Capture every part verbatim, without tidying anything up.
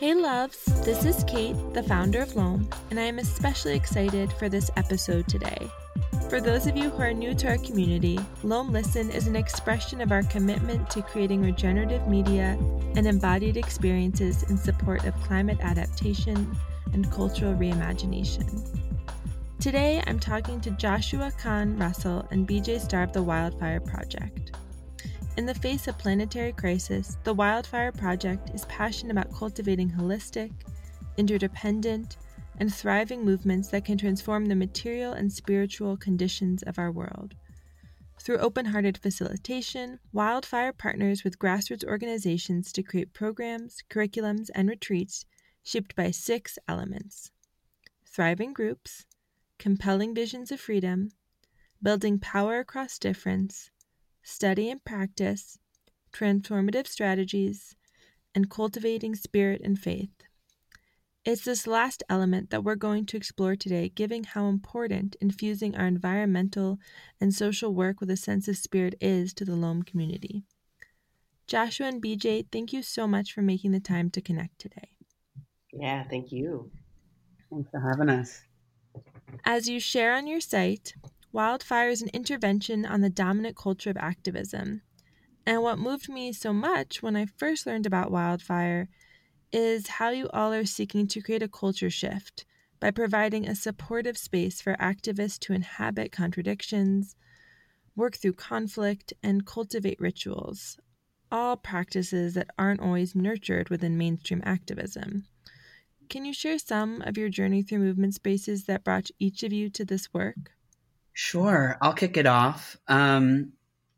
Hey loves, this is Kate, the founder of Loam, and I am especially excited for this episode today. For those of you who are new to our community, Loam Listen is an expression of our commitment to creating regenerative media and embodied experiences in support of climate adaptation and cultural reimagination. Today, I'm talking to Joshua Kahn Russell and B J Starr of the Wildfire Project. In the face of planetary crisis, the Wildfire Project is passionate about cultivating holistic, interdependent, and thriving movements that can transform the material and spiritual conditions of our world. Through open-hearted facilitation, Wildfire partners with grassroots organizations to create programs, curriculums, and retreats shaped by six elements: thriving groups, compelling visions of freedom, building power across difference, study and practice, transformative strategies, and cultivating spirit and faith. It's this last element that we're going to explore today, given how important infusing our environmental and social work with a sense of spirit is to the Loam community. Joshua and B J, thank you so much for making the time to connect today. Yeah, thank you. Thanks for having us. As you share on your site, Wildfire is an intervention on the dominant culture of activism. And what moved me so much when I first learned about Wildfire is how you all are seeking to create a culture shift by providing a supportive space for activists to inhabit contradictions, work through conflict, and cultivate rituals, all practices that aren't always nurtured within mainstream activism. Can you share some of your journey through movement spaces that brought each of you to this work? Sure, I'll kick it off. Um,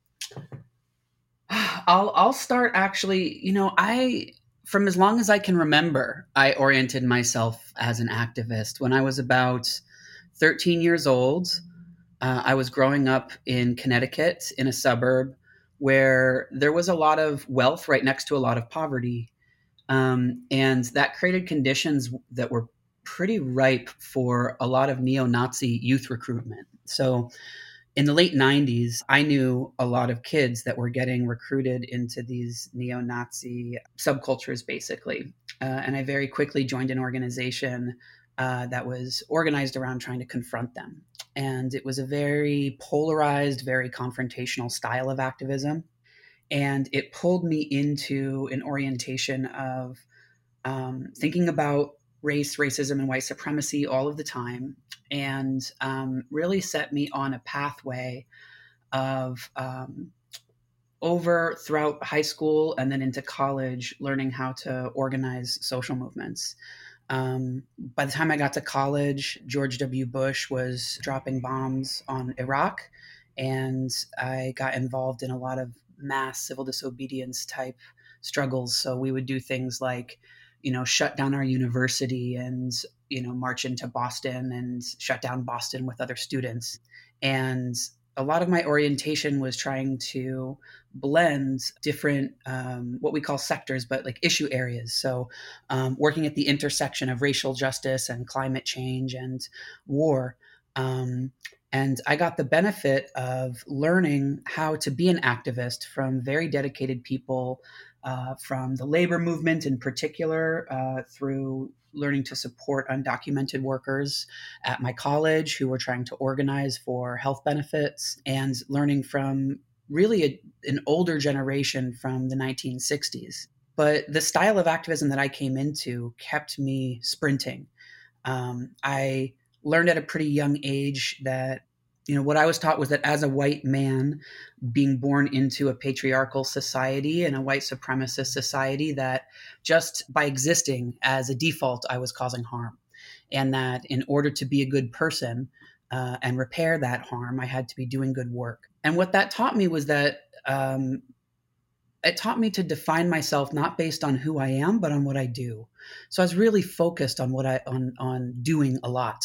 I'll I'll start actually. You know, I from as long as I can remember, I oriented myself as an activist. When I was about thirteen years old, uh, I was growing up in Connecticut in a suburb where there was a lot of wealth right next to a lot of poverty, um, and that created conditions that were pretty ripe for a lot of neo-Nazi youth recruitment. So in the late nineties, I knew a lot of kids that were getting recruited into these neo-Nazi subcultures, basically. Uh, and I very quickly joined an organization uh, that was organized around trying to confront them. And it was a very polarized, very confrontational style of activism. And it pulled me into an orientation of um, thinking about race, racism, and white supremacy all of the time, and um, really set me on a pathway of um, over throughout high school and then into college, learning how to organize social movements. Um, by the time I got to college, George W. Bush was dropping bombs on Iraq, and I got involved in a lot of mass civil disobedience type struggles. So we would do things like, you know, shut down our university and, you know, march into Boston and shut down Boston with other students. And a lot of my orientation was trying to blend different, um, what we call sectors, but like issue areas. So um, working at the intersection of racial justice and climate change and war. Um, and I got the benefit of learning how to be an activist from very dedicated people, uh, from the labor movement in particular, uh, through learning to support undocumented workers at my college who were trying to organize for health benefits, and learning from really a, an older generation from the nineteen sixties. But the style of activism that I came into kept me sprinting. Um, I learned at a pretty young age that, you know, what I was taught was that as a white man being born into a patriarchal society and a white supremacist society, that just by existing as a default, I was causing harm. And that in order to be a good person uh, and repair that harm, I had to be doing good work. And what that taught me was that um, it taught me to define myself not based on who I am, but on what I do. So I was really focused on what I on on doing a lot,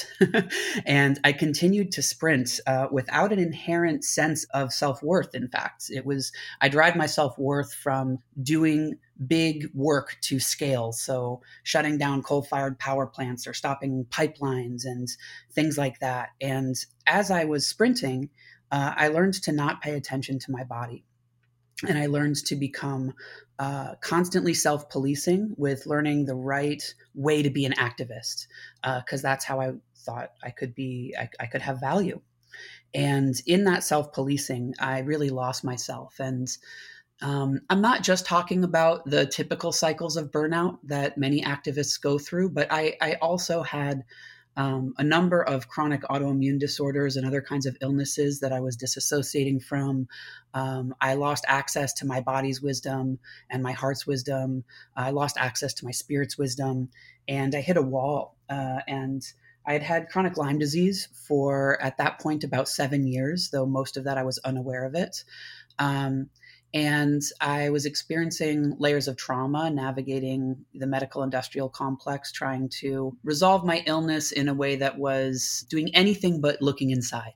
and I continued to sprint uh, without an inherent sense of self-worth. In fact, it was I derived my self-worth from doing big work to scale. So shutting down coal-fired power plants or stopping pipelines and things like that. And as I was sprinting, uh, I learned to not pay attention to my body. And I learned to become uh, constantly self-policing with learning the right way to be an activist, because uh, that's how I thought I could be, I, I could have value. And in that self-policing, I really lost myself. And um, I'm not just talking about the typical cycles of burnout that many activists go through, but I, I also had um, a number of chronic autoimmune disorders and other kinds of illnesses that I was disassociating from. Um, I lost access to my body's wisdom and my heart's wisdom. I lost access to my spirit's wisdom, and I hit a wall. Uh, and I had had chronic Lyme disease for, at that point, about seven years, though most of that I was unaware of it. Um, and I was experiencing layers of trauma, navigating the medical industrial complex, trying to resolve my illness in a way that was doing anything but looking inside.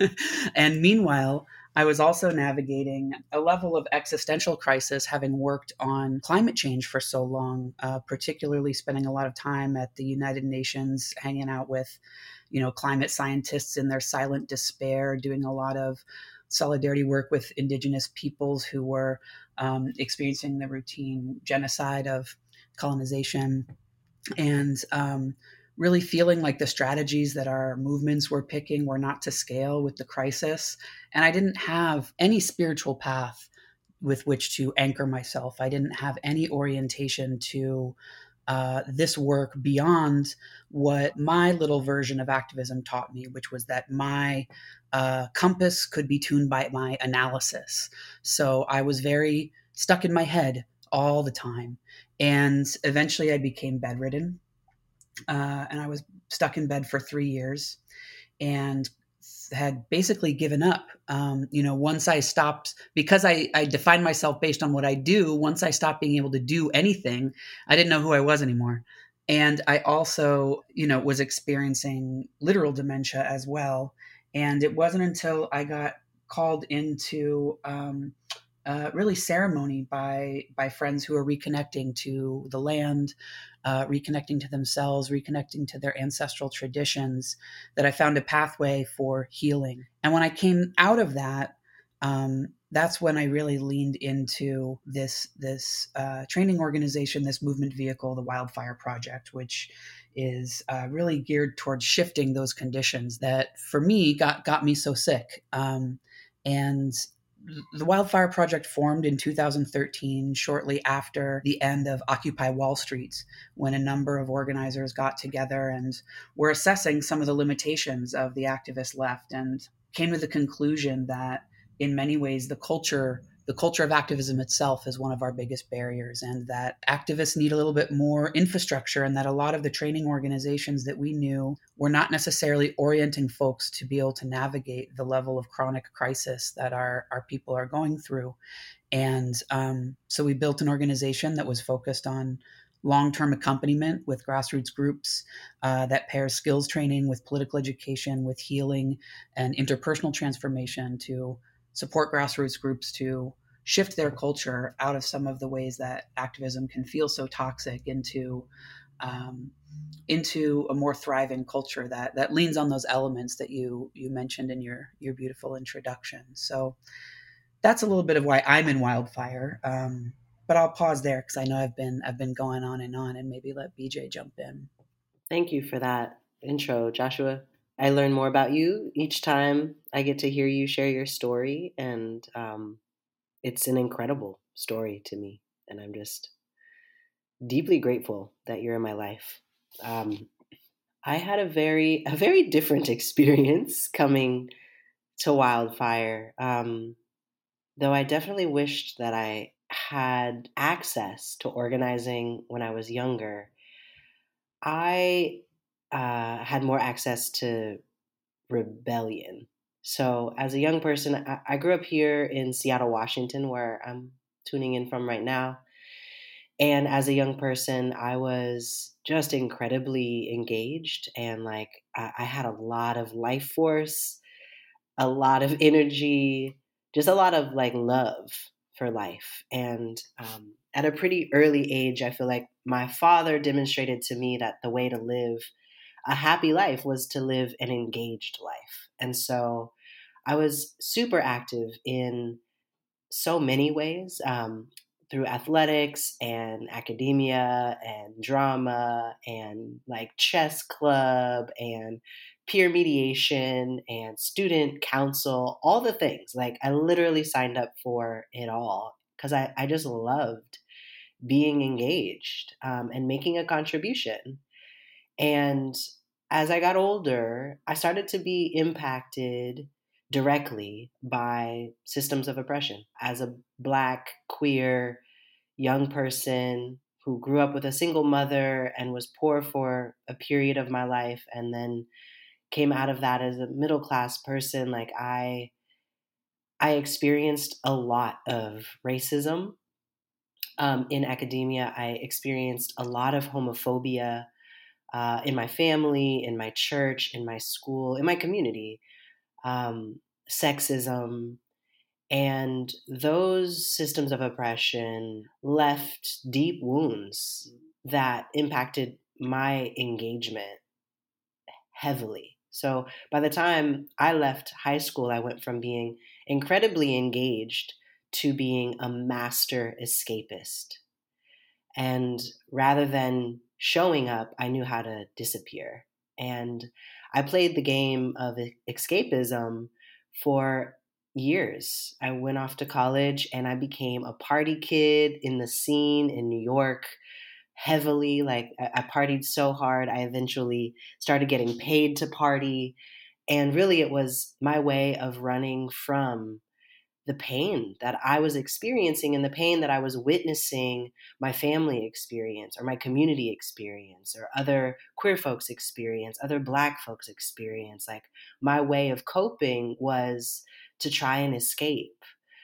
And meanwhile, I was also navigating a level of existential crisis, having worked on climate change for so long, uh, particularly spending a lot of time at the United Nations, hanging out with, you know, climate scientists in their silent despair, doing a lot of solidarity work with Indigenous peoples who were um, experiencing the routine genocide of colonization, and um, really feeling like the strategies that our movements were picking were not to scale with the crisis. And I didn't have any spiritual path with which to anchor myself. I didn't have any orientation to uh, this work beyond what my little version of activism taught me, which was that my uh, compass could be tuned by my analysis. So I was very stuck in my head all the time. And eventually I became bedridden. Uh, and I was stuck in bed for three years and had basically given up. Um, you know, once I stopped, because I, I defined myself based on what I do, once I stopped being able to do anything, I didn't know who I was anymore. And I also, you know, was experiencing literal dementia as well. And it wasn't until I got called into um, uh, really ceremony by by friends who are reconnecting to the land, uh, reconnecting to themselves, reconnecting to their ancestral traditions, that I found a pathway for healing. And when I came out of that, um, that's when I really leaned into this this uh, training organization, this movement vehicle, the Wildfire Project, which is uh, really geared towards shifting those conditions that, for me, got got me so sick. Um, and the Wildfire Project formed in two thousand thirteen, shortly after the end of Occupy Wall Street, when a number of organizers got together and were assessing some of the limitations of the activist left, and came to the conclusion that in many ways the culture the culture of activism itself is one of our biggest barriers, and that activists need a little bit more infrastructure, and that a lot of the training organizations that we knew were not necessarily orienting folks to be able to navigate the level of chronic crisis that our, our people are going through. And um, so we built an organization that was focused on long-term accompaniment with grassroots groups, uh, that pairs skills training with political education, with healing and interpersonal transformation, to support grassroots groups to shift their culture out of some of the ways that activism can feel so toxic into um, into a more thriving culture that that leans on those elements that you you mentioned in your your beautiful introduction. So that's a little bit of why I'm in Wildfire. Um, but I'll pause there because I know I've been I've been going on and on, and maybe let B J jump in. Thank you for that intro, Joshua. I learn more about you each time I get to hear you share your story, and um, it's an incredible story to me, and I'm just deeply grateful that you're in my life. Um, I had a very a very different experience coming to Wildfire, um, though I definitely wished that I had access to organizing when I was younger. I uh, had more access to rebellion. So, as a young person, I, I grew up here in Seattle, Washington, where I'm tuning in from right now. And as a young person, I was just incredibly engaged, and like I, I had a lot of life force, a lot of energy, just a lot of like love for life. And um, at a pretty early age, I feel like my father demonstrated to me that the way to live a happy life was to live an engaged life. And so I was super active in so many ways, um, through athletics and academia and drama and like chess club and peer mediation and student council, all the things. Like I literally signed up for it all because I, I just loved being engaged, um, and making a contribution. And as I got older, I started to be impacted directly by systems of oppression. As a Black, queer, young person who grew up with a single mother and was poor for a period of my life and then came out of that as a middle class person, like I I experienced a lot of racism. Um, in academia, I experienced a lot of homophobia, uh, in my family, in my church, in my school, in my community, um, sexism. And those systems of oppression left deep wounds that impacted my engagement heavily. So by the time I left high school, I went from being incredibly engaged to being a master escapist. And rather than showing up, I knew how to disappear. And I played the game of escapism for years. I went off to college and I became a party kid in the scene in New York heavily. Like I partied so hard, I eventually started getting paid to party. And really, it was my way of running from the pain that I was experiencing and the pain that I was witnessing my family experience or my community experience or other queer folks experience, other Black folks experience. Like my way of coping was to try and escape.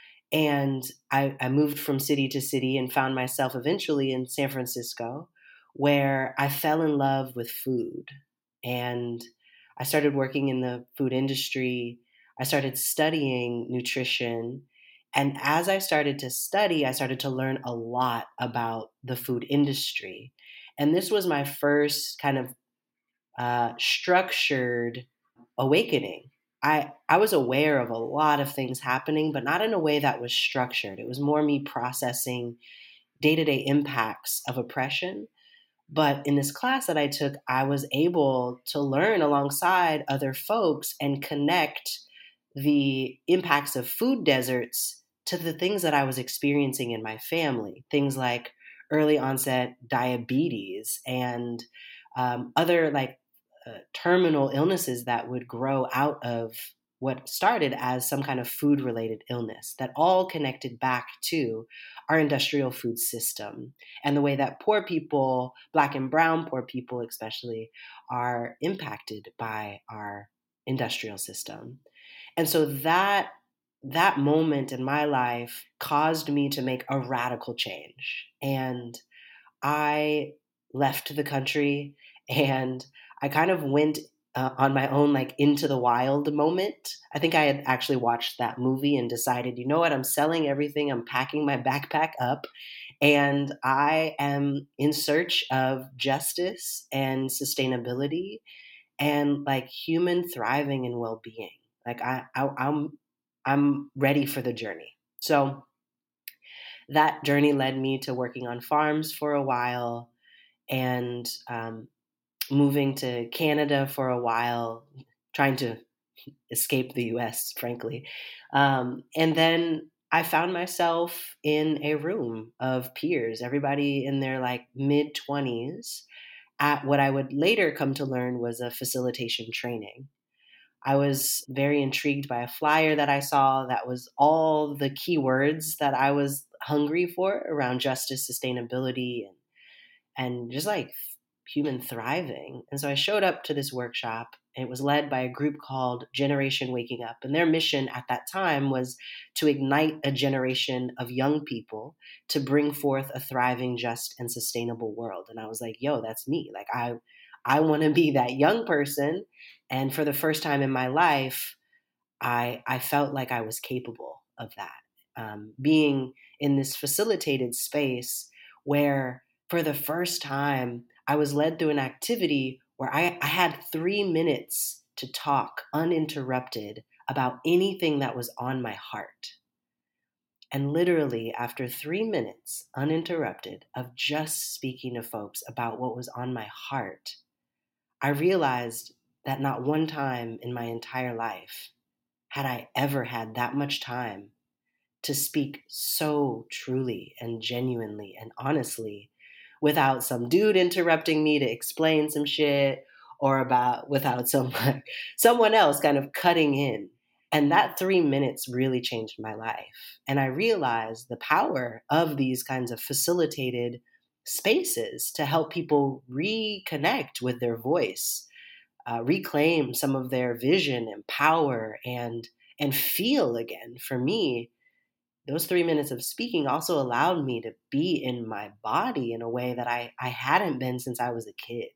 And I, I moved from city to city and found myself eventually in San Francisco, where I fell in love with food. And I started working in the food industry. I started studying nutrition. And as I started to study, I started to learn a lot about the food industry. And this was my first kind of uh, structured awakening. I, I was aware of a lot of things happening, but not in a way that was structured. It was more me processing day-to-day impacts of oppression. But in this class that I took, I was able to learn alongside other folks and connect the impacts of food deserts to the things that I was experiencing in my family. Things like early onset diabetes and um, other like uh, terminal illnesses that would grow out of what started as some kind of food related illness that all connected back to our industrial food system and the way that poor people, Black and brown poor people especially, are impacted by our industrial system. And so that that moment in my life caused me to make a radical change. And I left the country and I kind of went uh, on my own, like into the wild moment. I think I had actually watched that movie and decided, you know what, I'm selling everything. I'm packing my backpack up and I am in search of justice and sustainability and like human thriving and well-being. Like I, I I'm I'm ready for the journey. So that journey led me to working on farms for a while and um, moving to Canada for a while, trying to escape the U S, frankly. Um, and then I found myself in a room of peers, everybody in their like mid twenties, at what I would later come to learn was a facilitation training. I was very intrigued by a flyer that I saw that was all the keywords that I was hungry for around justice, sustainability, and and just like human thriving. And so I showed up to this workshop. It was led by a group called Generation Waking Up. And their mission at that time was to ignite a generation of young people to bring forth a thriving, just, and sustainable world. And I was like, yo, that's me. Like, I, I want to be that young person. And for the first time in my life, I, I felt like I was capable of that. Um, being in this facilitated space where for the first time, I was led through an activity where I, I had three minutes to talk uninterrupted about anything that was on my heart. And literally, after three minutes uninterrupted of just speaking to folks about what was on my heart, I realized that not one time in my entire life had I ever had that much time to speak so truly and genuinely and honestly without some dude interrupting me to explain some shit or about without some someone else kind of cutting in. And that three minutes really changed my life. And I realized the power of these kinds of facilitated spaces to help people reconnect with their voice, uh, reclaim some of their vision and power and and feel again. For me, those three minutes of speaking also allowed me to be in my body in a way that I, I hadn't been since I was a kid.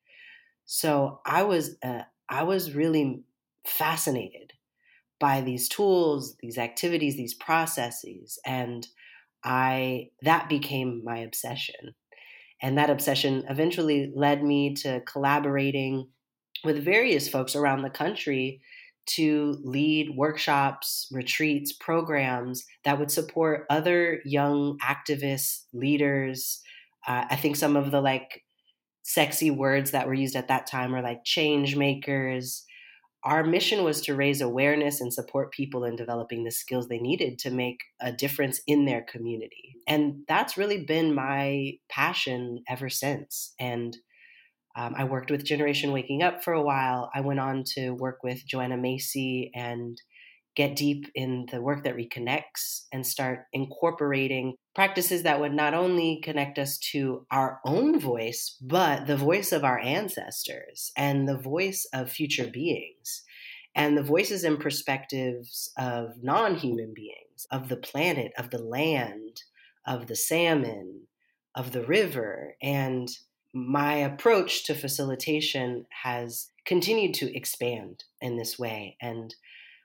So I was uh, I was really fascinated by these tools, these activities, these processes, and I that became my obsession. And that obsession eventually led me to collaborating with various folks around the country to lead workshops, retreats, programs that would support other young activists, leaders. Uh, I think some of the like sexy words that were used at that time are like change makers. Our mission was to raise awareness and support people in developing the skills they needed to make a difference in their community. And that's really been my passion ever since. And um, I worked with Generation Waking Up for a while. I went on to work with Joanna Macy and get deep in the work that reconnects and start incorporating practices that would not only connect us to our own voice, but the voice of our ancestors and the voice of future beings and the voices and perspectives of non-human beings, of the planet, of the land, of the salmon, of the river. And my approach to facilitation has continued to expand in this way. And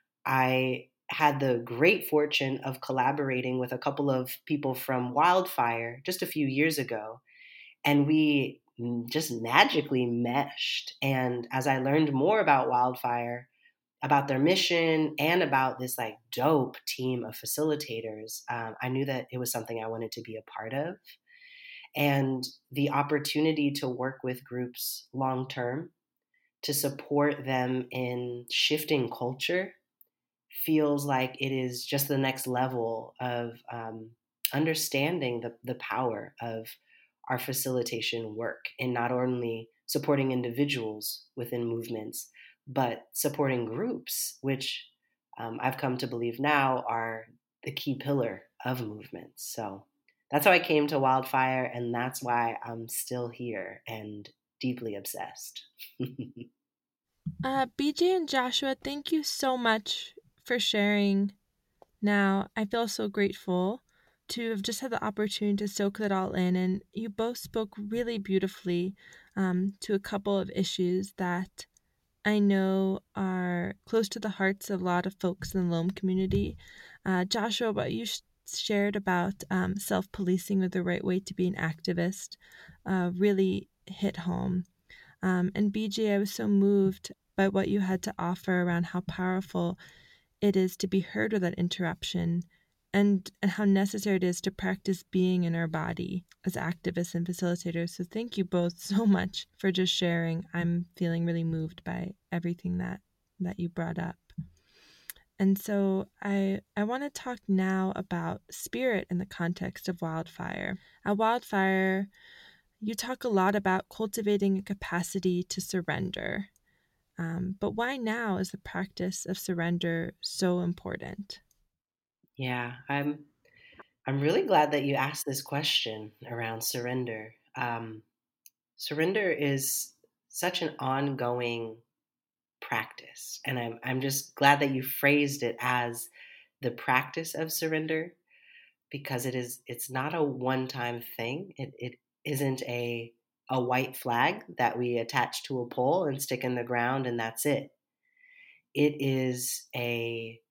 I had the great fortune of collaborating with a couple of people from Wildfire just a few years ago. And we just magically meshed. And as I learned more about Wildfire, about their mission, and about this like dope team of facilitators, um, I knew that it was something I wanted to be a part of. And the opportunity to work with groups long term, to support them in shifting culture, feels like it is just the next level of um, understanding the, the power of our facilitation work in not only supporting individuals within movements, but supporting groups, which um, I've come to believe now are the key pillar of movements. So that's how I came to Wildfire, and that's why I'm still here and deeply obsessed. uh, B J and Joshua, thank you so much for sharing. Now, I feel so grateful to have just had the opportunity to soak that all in, and you both spoke really beautifully um, to a couple of issues that I know are close to the hearts of a lot of folks in the L O M community. Uh, Joshua, what you sh- shared about um, self-policing or the right way to be an activist uh, really hit home. Um, and B J, I was so moved by what you had to offer around how powerful it is to be heard without interruption, and, and how necessary it is to practice being in our body as activists and facilitators. So thank you both so much for just sharing. I'm feeling really moved by everything that, that you brought up. And so I, I want to talk now about spirit in the context of Wildfire. At Wildfire, you talk a lot about cultivating a capacity to surrender. Um, but why now is the practice of surrender so important? Yeah, I'm I'm really glad that you asked this question around surrender. Um, surrender is such an ongoing practice, and I'm I'm just glad that you phrased it as the practice of surrender, because it is it's not a one-time thing. It it isn't a a white flag that we attach to a pole and stick in the ground and that's it. It is a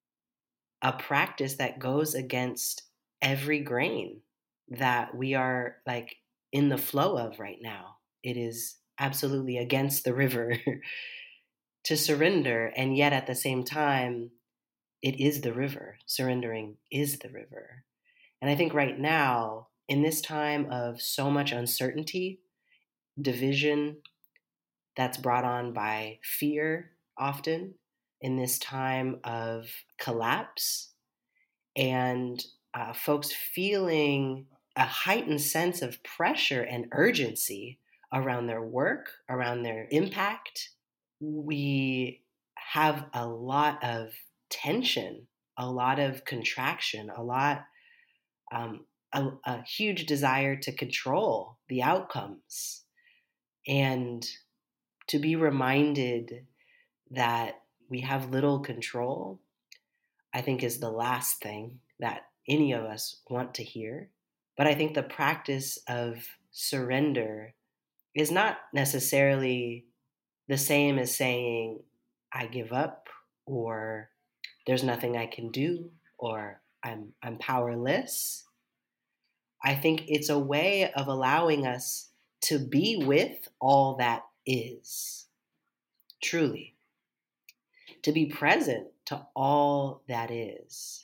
a practice that goes against every grain that we are like in the flow of right now. It is absolutely against the river to surrender, and yet at the same time it is the river. Surrendering is the river. And I think right now, in this time of so much uncertainty, division that's brought on by fear often, in this time of collapse, and uh, folks feeling a heightened sense of pressure and urgency around their work, around their impact, we have a lot of tension, a lot of contraction, a lot, um, a, a huge desire to control the outcomes, and to be reminded that we have little control, I think is the last thing that any of us want to hear. But I think the practice of surrender is not necessarily the same as saying, I give up, or there's nothing I can do, or I'm, I'm powerless. I think it's a way of allowing us to be with all that is, truly, to be present to all that is.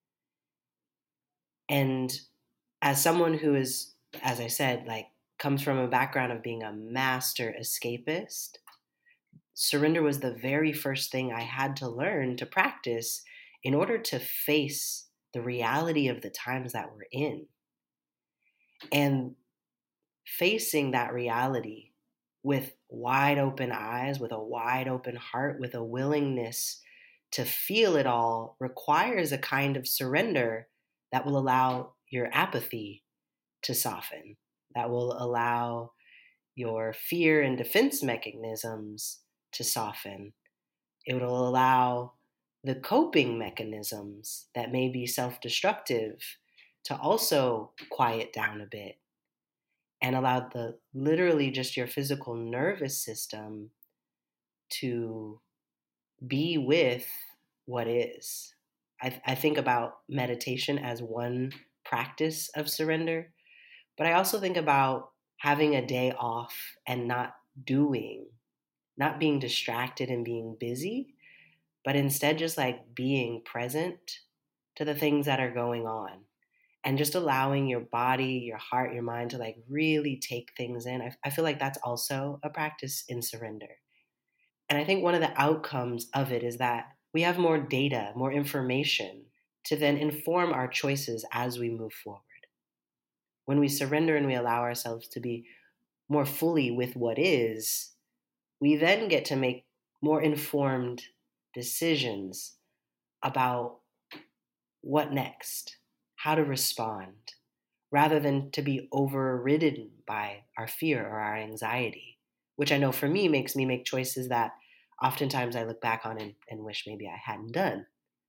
And as someone who is, as I said, like comes from a background of being a master escapist, surrender was the very first thing I had to learn to practice in order to face the reality of the times that we're in. And facing that reality with wide open eyes, with a wide open heart, with a willingness to feel it all requires a kind of surrender that will allow your apathy to soften, that will allow your fear and defense mechanisms to soften. It will allow the coping mechanisms that may be self-destructive to also quiet down a bit, and allow the literally just your physical nervous system to be with what is. I, I think about meditation as one practice of surrender, but I also think about having a day off and not doing, not being distracted and being busy, but instead just like being present to the things that are going on. And just allowing your body, your heart, your mind to like really take things in. I, I feel like that's also a practice in surrender. And I think one of the outcomes of it is that we have more data, more information to then inform our choices as we move forward. When we surrender and we allow ourselves to be more fully with what is, we then get to make more informed decisions about what next, how to respond, rather than to be overridden by our fear or our anxiety, which I know for me makes me make choices that oftentimes I look back on and, and wish maybe I hadn't done.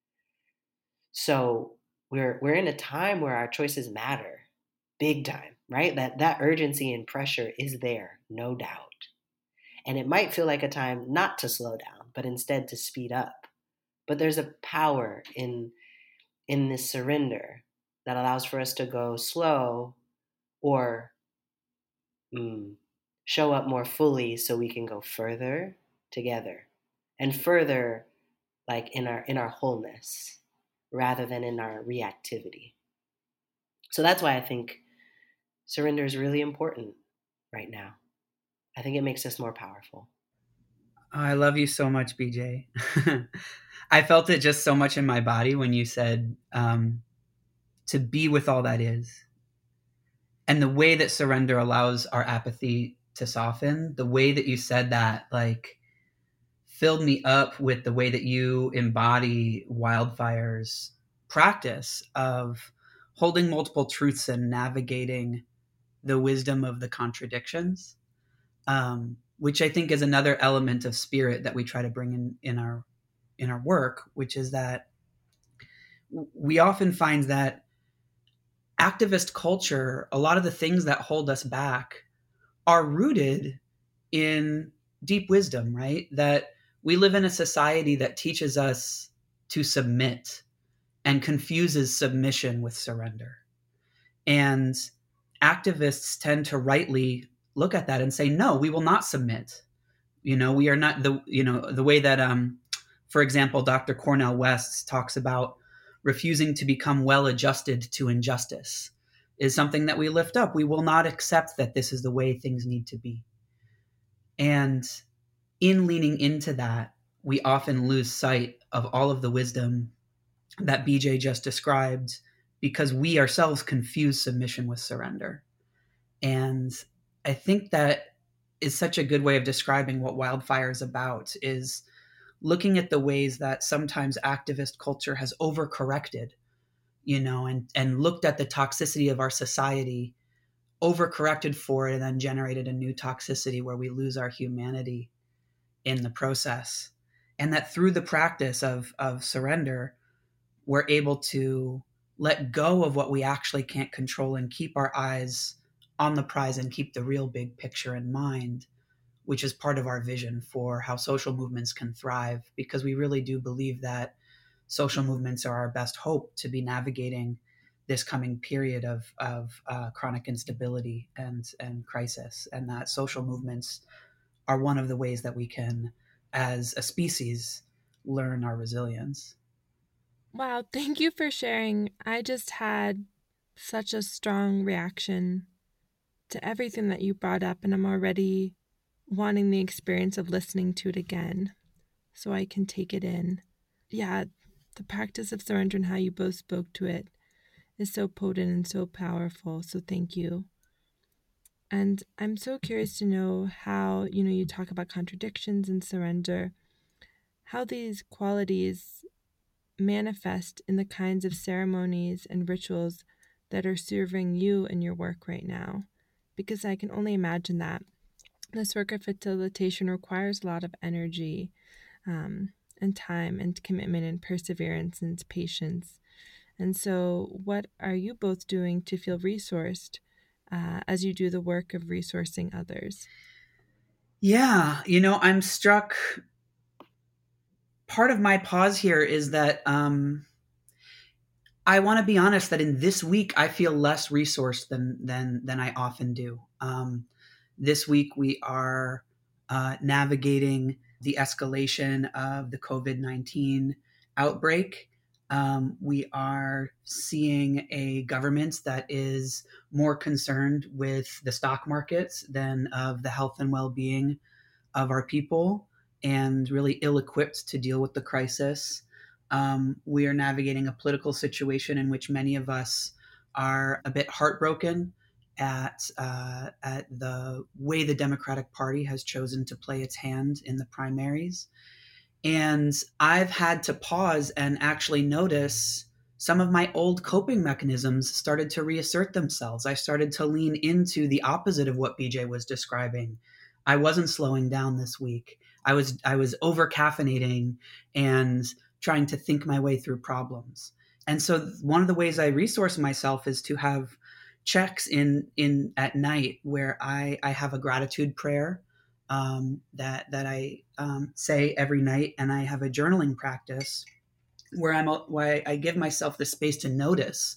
So we're we're in a time where our choices matter, big time, right? That that urgency and pressure is there, no doubt. And it might feel like a time not to slow down, but instead to speed up. But there's a power in in this surrender that allows for us to go slow or mm, show up more fully so we can go further together and further like in our in our wholeness rather than in our reactivity. So that's why I think surrender is really important right now. I think it makes us more powerful. I love you so much, B J. I felt it just so much in my body when you said um, to be with all that is. And the way that surrender allows our apathy to soften, the way that you said that, like, filled me up with the way that you embody Wildfire's practice of holding multiple truths and navigating the wisdom of the contradictions, um, which I think is another element of spirit that we try to bring in, in our in our work, which is that we often find that activist culture, a lot of the things that hold us back are rooted in deep wisdom, right? That we live in a society that teaches us to submit and confuses submission with surrender. And activists tend to rightly look at that and say, no, we will not submit. You know, we are not the, you know, the way that um, For example, Doctor Cornel West talks about refusing to become well-adjusted to injustice is something that we lift up. We will not accept that this is the way things need to be. And in leaning into that, we often lose sight of all of the wisdom that B J just described because we ourselves confuse submission with surrender. And I think that is such a good way of describing what Wildfire is about, is looking at the ways that sometimes activist culture has overcorrected, you know, and, and looked at the toxicity of our society, overcorrected for it, and then generated a new toxicity where we lose our humanity in the process. And that through the practice of, of surrender, we're able to let go of what we actually can't control and keep our eyes on the prize and keep the real big picture in mind, which is part of our vision for how social movements can thrive, because we really do believe that social movements are our best hope to be navigating this coming period of, of uh, chronic instability and, and crisis, and that social movements are one of the ways that we can, as a species, learn our resilience. Wow, thank you for sharing. I just had such a strong reaction to everything that you brought up, and I'm already wanting the experience of listening to it again so I can take it in. Yeah, the practice of surrender and how you both spoke to it is so potent and so powerful, so thank you. And I'm so curious to know how, you know, you talk about contradictions and surrender, how these qualities manifest in the kinds of ceremonies and rituals that are serving you in your work right now. Because I can only imagine that this work of facilitation requires a lot of energy um, and time and commitment and perseverance and patience. And so what are you both doing to feel resourced uh, as you do the work of resourcing others? Yeah, you know, I'm struck. Part of my pause here is that um, I want to be honest that in this week I feel less resourced than than than I often do. Um, this week we are uh, navigating the escalation of the COVID nineteen outbreak. Um, we are seeing a government that is more concerned with the stock markets than of the health and well-being of our people, and really ill-equipped to deal with the crisis. Um, we are navigating a political situation in which many of us are a bit heartbroken at uh, at the way the Democratic Party has chosen to play its hand in the primaries. And I've had to pause and actually notice some of my old coping mechanisms started to reassert themselves. I started to lean into the opposite of what B J was describing. I wasn't slowing down this week. I was I was over caffeinating and trying to think my way through problems. And so one of the ways I resource myself is to have checks in in at night where I, I have a gratitude prayer um, that that I um, say every night, and I have a journaling practice where I'm where I give myself the space to notice,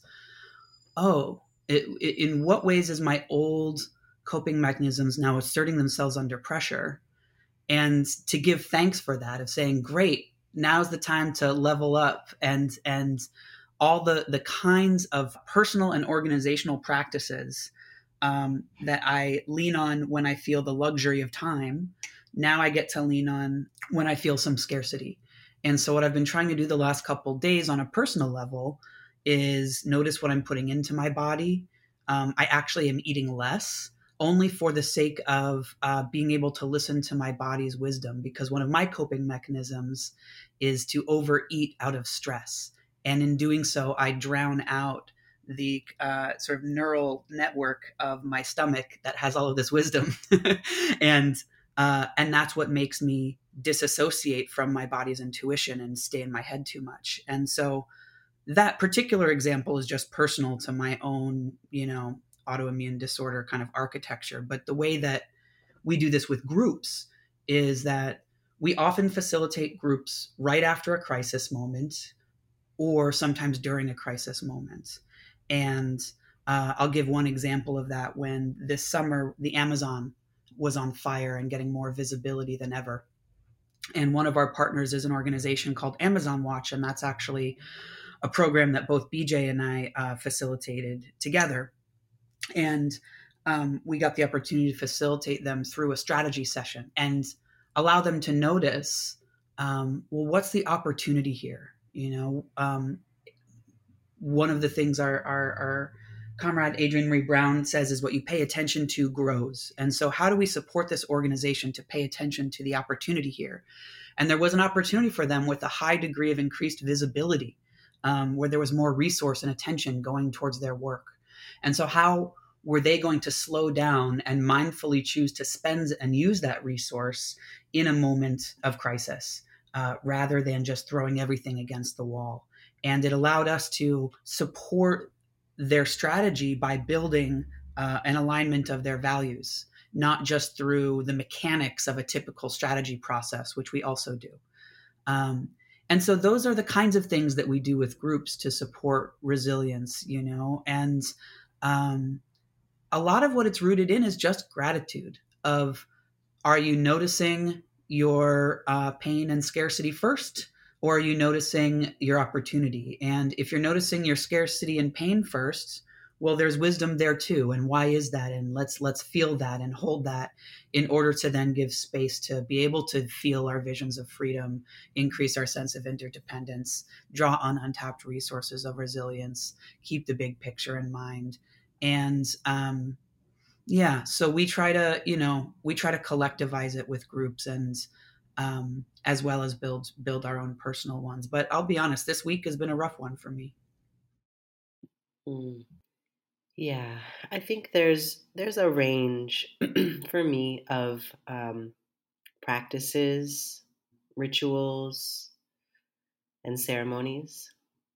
oh, it, it, in what ways is my old coping mechanisms now asserting themselves under pressure, and to give thanks for that, of saying, great, now's the time to level up, and and all the the kinds of personal and organizational practices um, that I lean on when I feel the luxury of time, now I get to lean on when I feel some scarcity. And so what I've been trying to do the last couple of days on a personal level is notice what I'm putting into my body. Um, I actually am eating less, only for the sake of uh, being able to listen to my body's wisdom, because one of my coping mechanisms is to overeat out of stress. And in doing so, I drown out the uh, sort of neural network of my stomach that has all of this wisdom. and uh, and that's what makes me disassociate from my body's intuition and stay in my head too much. And so that particular example is just personal to my own, you know, autoimmune disorder kind of architecture. But the way that we do this with groups is that we often facilitate groups right after a crisis moment, or sometimes during a crisis moment. And uh, I'll give one example of that. When this summer, the Amazon was on fire and getting more visibility than ever. And one of our partners is an organization called Amazon Watch, and that's actually a program that both B J and I uh, facilitated together. And um, we got the opportunity to facilitate them through a strategy session and allow them to notice, um, well, what's the opportunity here? You know, um, one of the things our, our, our comrade Adrienne Maree Brown says is what you pay attention to grows. And so how do we support this organization to pay attention to the opportunity here? And there was an opportunity for them with a high degree of increased visibility, um, where there was more resource and attention going towards their work. And so how were they going to slow down and mindfully choose to spend and use that resource in a moment of crisis, uh, rather than just throwing everything against the wall? And it allowed us to support their strategy by building uh, an alignment of their values, not just through the mechanics of a typical strategy process, which we also do. Um, and so those are the kinds of things that we do with groups to support resilience, you know, and um, a lot of what it's rooted in is just gratitude of, are you noticing your uh, pain and scarcity first? Or are you noticing your opportunity? And if you're noticing your scarcity and pain first, well, there's wisdom there too. And why is that? And let's let's feel that and hold that in order to then give space to be able to feel our visions of freedom, increase our sense of interdependence, draw on untapped resources of resilience, keep the big picture in mind. And um, yeah, so we try to, you know, we try to collectivize it with groups and um, as well as build build our own personal ones. But I'll be honest, this week has been a rough one for me. Mm. Yeah, I think there's there's a range for me of um, practices, rituals, and ceremonies.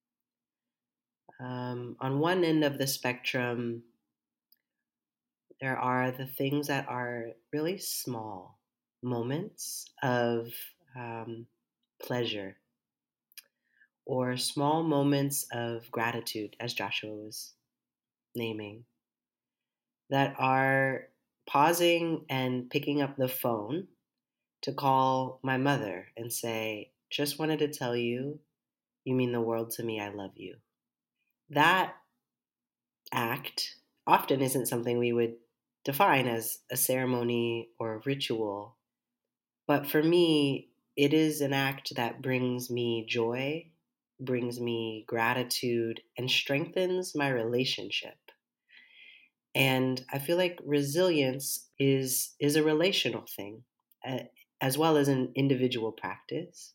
Um, on one end of the spectrum, there are the things that are really small moments of um, pleasure or small moments of gratitude, as Joshua was naming, that are pausing and picking up the phone to call my mother and say, just wanted to tell you, you mean the world to me, I love you. That act often isn't something we would define as a ceremony or a ritual, but for me, it is an act that brings me joy, brings me gratitude, and strengthens my relationship. And I feel like resilience is is a relational thing, uh, as well as an individual practice.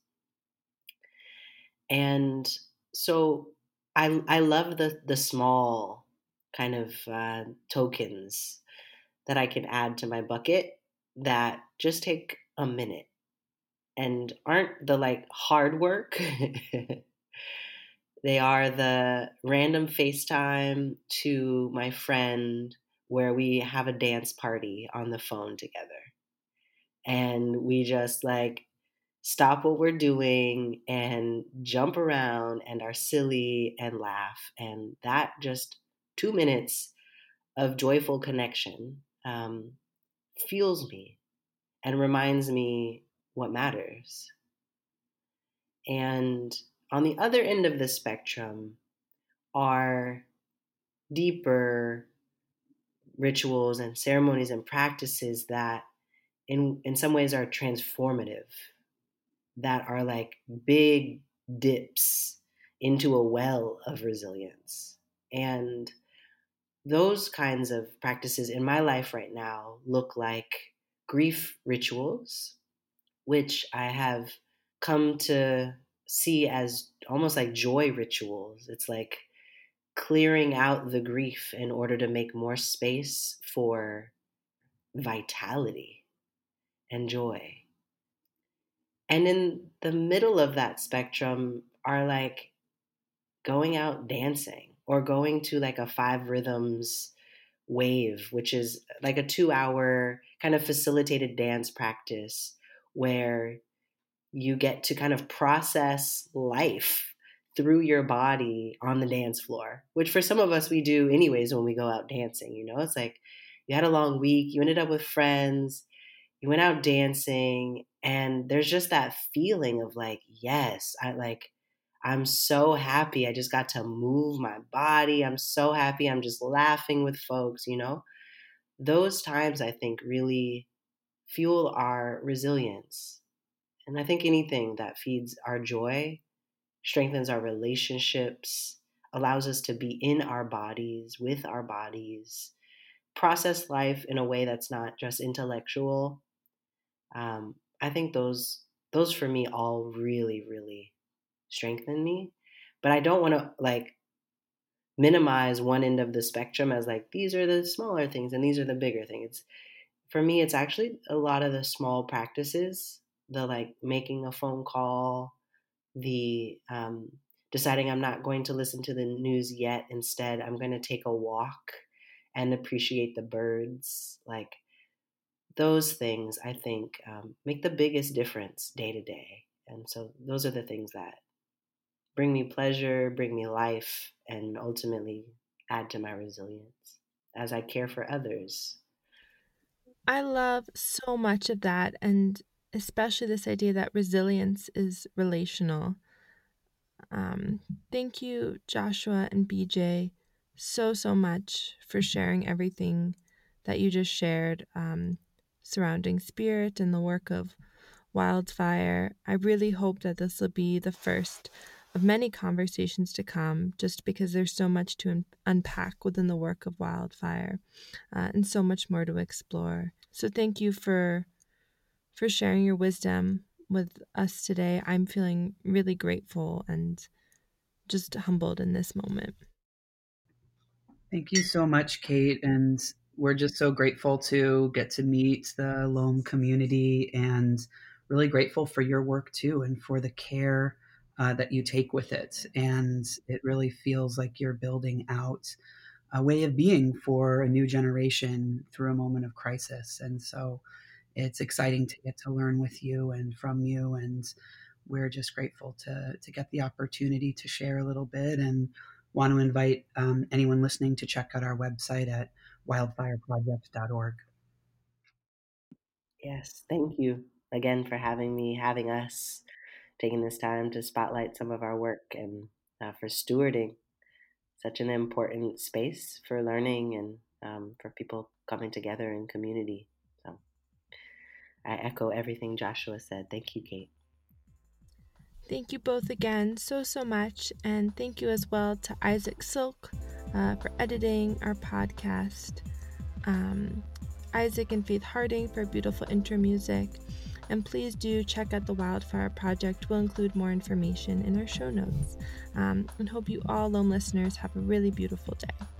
And so I I love the the small kind of uh, tokens that I can add to my bucket that just take a minute and aren't the like hard work. They are the random FaceTime to my friend where we have a dance party on the phone together. And we just like stop what we're doing and jump around and are silly and laugh. And that just two minutes of joyful connection um, fuels me and reminds me what matters. And on the other end of the spectrum are deeper rituals and ceremonies and practices that in in some ways are transformative, that are like big dips into a well of resilience. And those kinds of practices in my life right now look like grief rituals, which I have come to see as almost like joy rituals. It's like clearing out the grief in order to make more space for vitality and joy. And in the middle of that spectrum are like going out dancing or going to like a five rhythms wave, which is like a two hour kind of facilitated dance practice where you get to kind of process life through your body on the dance floor, which for some of us we do anyways when we go out dancing. You know, it's like you had a long week, you ended up with friends, you went out dancing, And there's just that feeling of like, yes, I like, I'm so happy. I just got to move my body. I'm so happy. I'm just laughing with folks, you know? Those times I think really fuel our resilience. And I think anything that feeds our joy, strengthens our relationships, allows us to be in our bodies, with our bodies, process life in a way that's not just intellectual. Um, I think those those for me all really, really strengthen me. But I don't want to like minimize one end of the spectrum as like these are the smaller things and these are the bigger things. It's, for me, it's actually a lot of the small practices, the like making a phone call, the um, deciding I'm not going to listen to the news yet. Instead, I'm going to take a walk and appreciate the birds. Like those things, I think, um, make the biggest difference day to day. And so those are the things that bring me pleasure, bring me life, and ultimately add to my resilience as I care for others. I love so much of that, and especially this idea that resilience is relational. Um, thank you, Joshua and B J, so, so much for sharing everything that you just shared um, surrounding Spirit and the work of Wildfire. I really hope that this will be the first of many conversations to come, just because there's so much to un- unpack within the work of Wildfire uh, and so much more to explore. So thank you for for sharing your wisdom with us today. I'm feeling really grateful and just humbled in this moment. Thank you so much, Kate. And we're just so grateful to get to meet the Loam community, and really grateful for your work too, and for the care uh, that you take with it. And it really feels like you're building out a way of being for a new generation through a moment of crisis. And so it's exciting to get to learn with you and from you. And we're just grateful to, to get the opportunity to share a little bit, and want to invite um, anyone listening to check out our website at wildfire project dot org. Yes, thank you again for having me, having us, taking this time to spotlight some of our work, and uh, for stewarding such an important space for learning and um, for people coming together in community. So I echo everything Joshua said. Thank you, Kate. Thank you both again so, so much. And thank you as well to Isaac Silk uh, for editing our podcast, um, Isaac and Faith Harding for beautiful intro music. And please do check out the Wildfire Project. We'll include more information in our show notes. Um, and hope you all, Loam listeners, have a really beautiful day.